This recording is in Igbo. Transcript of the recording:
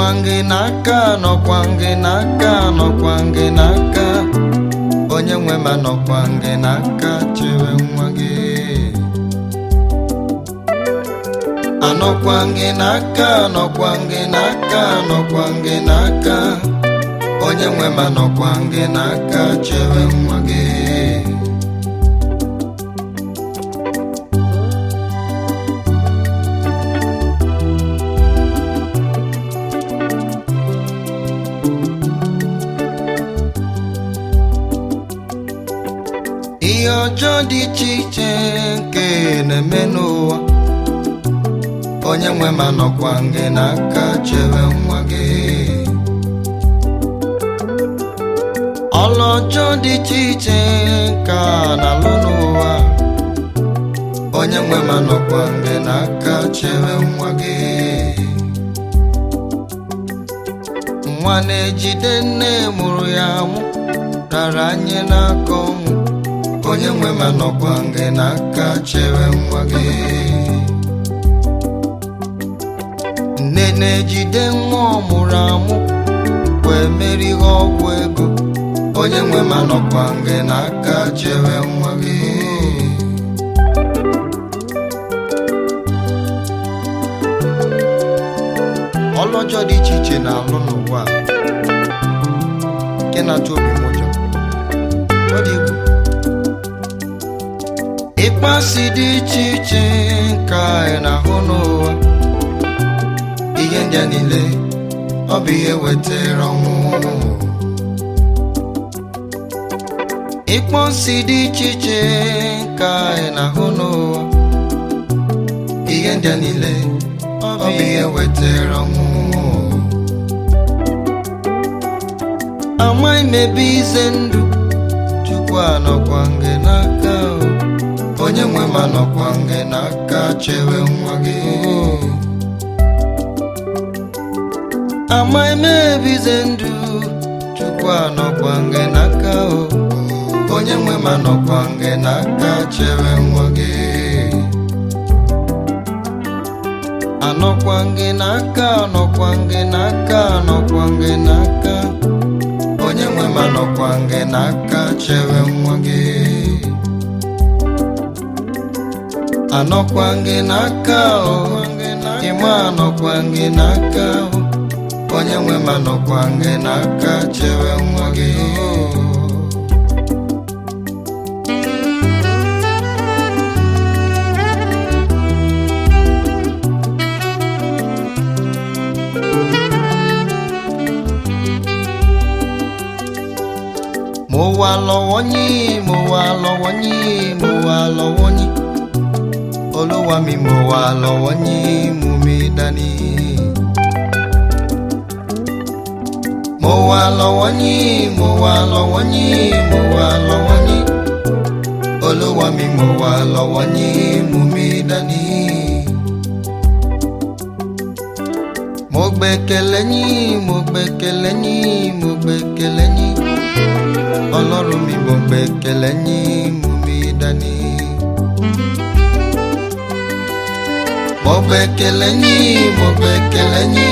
Anọkwange n'aka, anọkwange n'aka, anọkwange n'aka. Onye nwe m anọkwange n'aka, chere nwa gị. Anọkwange n'aka, anọkwange n'aka, anọkwange n'aka. Onye nwe m anọkwange n'aka, chere nwa gị. Ihe ọjọọ dị iche iche nke na-eme n'ụwa, onye nwe m anọkwange n'aka, chere nwa gị. Ọlụ ọjọọ dị iche iche ka na-alụ n'ụwa, onye nwe m anọkwange n'aka, chere nwa gị. Nwa na-ejide nne mụrụ ya amụ, rara nye n'aka ọnwụ, onye nwe m anọkwange n'aka, chere nwa gị. Nne na-ejide nwa ọ mụrụ amụ wee merighị ọgwụ ego, onye nwe m anọkwange n'aka, chere nwa gị. Ọlụ ọjọọ dị iche iche na-alụ n'ụwa nke na-atụ obi m ụjọ. Ọ dị egwu. Ịkpasị dị iche iche ka anyị na-ahụ n'ụwa, ihe ndị a niile ọ bụ ihe wetara ọnwụ. Ịkpọsị dị iche iche ka anyị na-ahụ n'ụwa, ihe ndị a niile ọ bụ ihe wetara ọnwụ. Amaghị m ebe ize ndụ, Chukwu anọkwange n'aka, onye nwe m anọkwange n'aka, chere nwa gị. Amaghị m ebe ize ndụ, Chukwu anọkwange n'aka, onye nwe m anọkwange n'aka, chere nwa gị. Anọkwange n'aka, anọkwange n'aka, anọkwange n'aka. Onye nwe m anọkwange n'aka, chere nwa gị. Anọkwange n'aka, ịma anọkwange n'aka. Onye nwe m anọkwange n'aka, chere nwa gị. Mo wà lọ́wọ́ yín, mo wà lọ́wọ́ yín, mo wà lọ́wọ́ yín. Olúwa mi, mo wà lọ́wọ́ yín, mú mi dání. Mo wà lọ́wọ́ yín, mo wà lọ́wọ́ yín, mo wà lọ́wọ́ yín. Olúwa mi, mo wà lọ́wọ́ yín, mú mi dání. Mo gbẹ́kẹ̀lé yín, mo gbẹ́kẹ̀lé yín, mo gbẹ́kẹ̀lé yín. Ọlọ́run mi, mo gbẹ́kẹ̀lé yín, mú mi dání. Mo gbẹ́kẹ̀lé yín, mo gbẹ́kẹ̀lé yín.